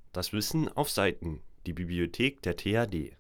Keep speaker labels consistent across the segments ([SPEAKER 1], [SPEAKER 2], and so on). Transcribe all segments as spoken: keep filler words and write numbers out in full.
[SPEAKER 1] Das Wissen auf Seiten, die Bibliothek der T H D.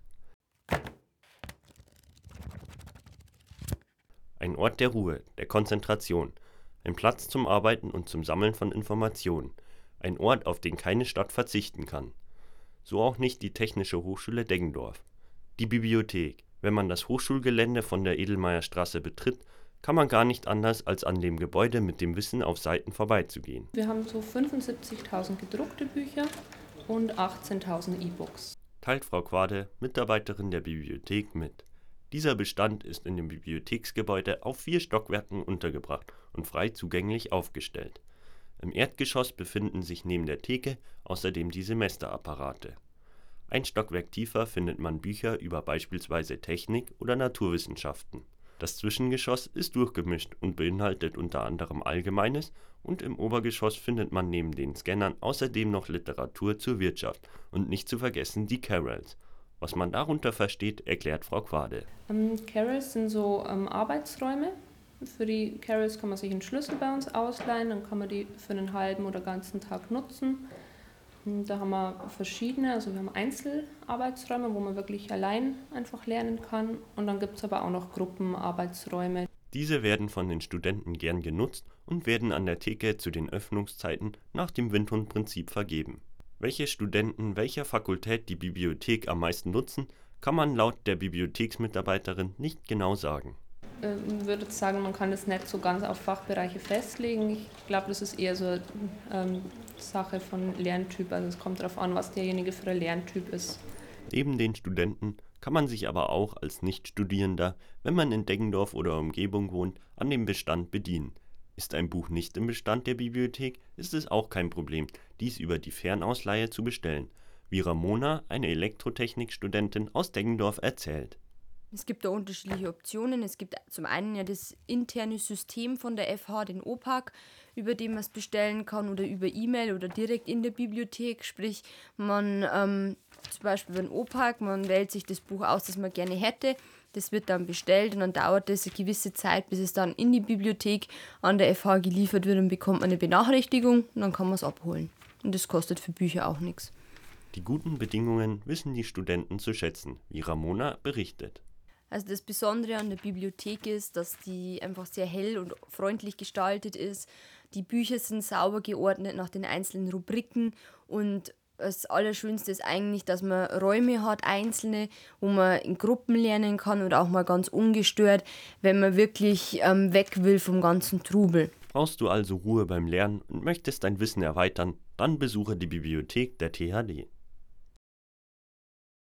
[SPEAKER 1] Ein Ort der Ruhe, der Konzentration, ein Platz zum Arbeiten und zum Sammeln von Informationen, ein Ort, auf den keine Stadt verzichten kann. So auch nicht die Technische Hochschule Deggendorf. Die Bibliothek. Wenn man das Hochschulgelände von der Edelmeierstraße betritt, kann man gar nicht anders, als an dem Gebäude mit dem Wissen auf Seiten vorbeizugehen.
[SPEAKER 2] Wir haben so fünfundsiebzigtausend gedruckte Bücher und achtzehntausend E-Books.
[SPEAKER 1] Teilt Frau Quade, Mitarbeiterin der Bibliothek, mit. Dieser Bestand ist in dem Bibliotheksgebäude auf vier Stockwerken untergebracht und frei zugänglich aufgestellt. Im Erdgeschoss befinden sich neben der Theke außerdem die Semesterapparate. Ein Stockwerk tiefer findet man Bücher über beispielsweise Technik oder Naturwissenschaften. Das Zwischengeschoss ist durchgemischt und beinhaltet unter anderem Allgemeines, und im Obergeschoss findet man neben den Scannern außerdem noch Literatur zur Wirtschaft und nicht zu vergessen die Carrels. Was man darunter versteht, erklärt Frau Quade.
[SPEAKER 2] Ähm, Carrels sind so ähm, Arbeitsräume. Für die Carrels kann man sich einen Schlüssel bei uns ausleihen, dann kann man die für einen halben oder ganzen Tag nutzen. Und da haben wir verschiedene, also wir haben Einzelarbeitsräume, wo man wirklich allein einfach lernen kann, und dann gibt es aber auch noch Gruppenarbeitsräume.
[SPEAKER 1] Diese werden von den Studenten gern genutzt und werden an der Theke zu den Öffnungszeiten nach dem Windhundprinzip vergeben. Welche Studenten welcher Fakultät die Bibliothek am meisten nutzen, kann man laut der Bibliotheksmitarbeiterin nicht genau sagen.
[SPEAKER 2] Ich würde sagen, man kann das nicht so ganz auf Fachbereiche festlegen. Ich glaube, das ist eher so eine ähm, Sache von Lerntyp. Also es kommt darauf an, was derjenige für ein Lerntyp ist.
[SPEAKER 1] Neben den Studenten kann man sich aber auch als Nichtstudierender, wenn man in Deggendorf oder Umgebung wohnt, an dem Bestand bedienen. Ist ein Buch nicht im Bestand der Bibliothek, ist es auch kein Problem, dies über die Fernausleihe zu bestellen, wie Ramona, eine Elektrotechnikstudentin aus Deggendorf, erzählt.
[SPEAKER 3] Es gibt da unterschiedliche Optionen. Es gibt zum einen ja das interne System von der F H, den O P A C, über den man es bestellen kann, oder über E-Mail oder direkt in der Bibliothek. Sprich, man ähm, zum Beispiel beim O P A C, man wählt sich das Buch aus, das man gerne hätte. Das wird dann bestellt und dann dauert das eine gewisse Zeit, bis es dann in die Bibliothek an der F H geliefert wird, und bekommt man eine Benachrichtigung und dann kann man es abholen. Und das kostet für Bücher auch nichts.
[SPEAKER 1] Die guten Bedingungen wissen die Studenten zu schätzen, wie Ramona berichtet.
[SPEAKER 3] Also das Besondere an der Bibliothek ist, dass die einfach sehr hell und freundlich gestaltet ist. Die Bücher sind sauber geordnet nach den einzelnen Rubriken, und das Allerschönste ist eigentlich, dass man Räume hat, einzelne, wo man in Gruppen lernen kann oder auch mal ganz ungestört, wenn man wirklich ähm, weg will vom ganzen Trubel.
[SPEAKER 1] Brauchst du also Ruhe beim Lernen und möchtest dein Wissen erweitern, dann besuche die Bibliothek der T H D.